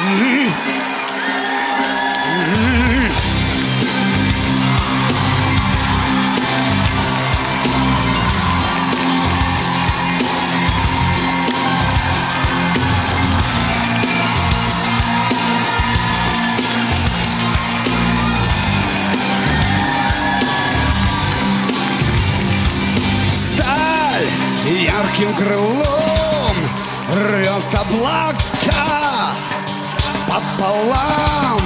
Ярким крылом рвет облака пополам.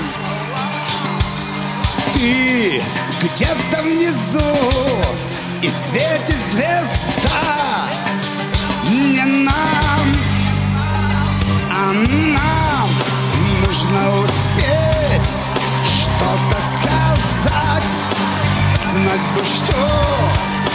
Ты где-то внизу, и светит звезда. Не нам, а нам нужно успеть что-то сказать, знать бы что.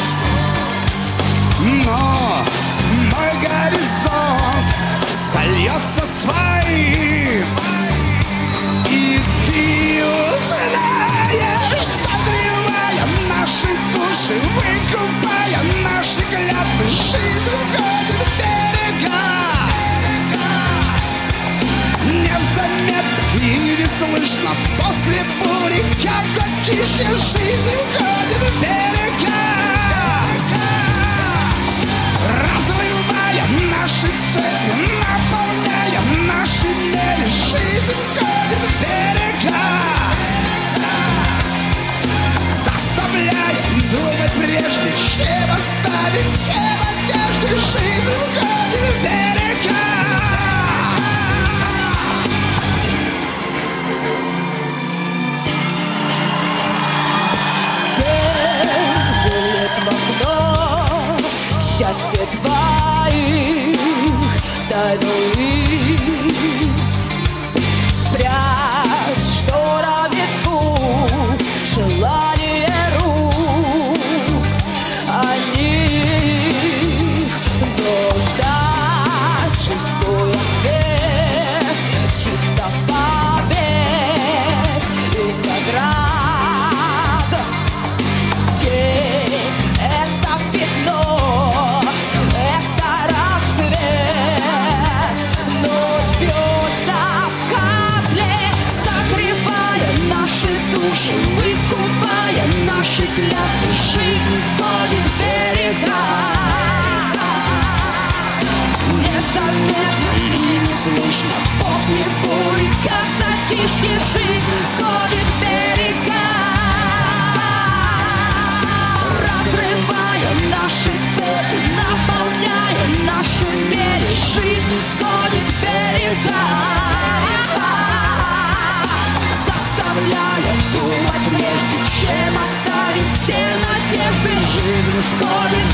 Но мой горизонт сольется с твоим, и ты узнаешь, согревая наши души, выкупая наши клятвы. Жизнь уходит в берега, незаметно и не слышно. После бури, как затишье, жизнь уходит в берега. Разрывая наши цепи, наполняя наши мели, жизнь уходит в берега, заставляя думать прежде, чем оставить все надежды. Жизнь уходит в берега. Тень вылет в окно, счастье твоих тайну их. Прячь штора в виску, желание рук, они дождь, чувствуя свет чьих-то побед и наград. День — это пятно, это рассвет. Ночь бьется в котле, согревая наши души, выкупая наши клятвы. Жизнь сходит в берега, незаметно и не слышно. После бури, как затишье, жизнь сходит в берега, разрывая наши цепи, наполняя наши мели. Жизнь сходит в берега, заставляя думать прежде, чем оставить все надежды. Жизнь сходит в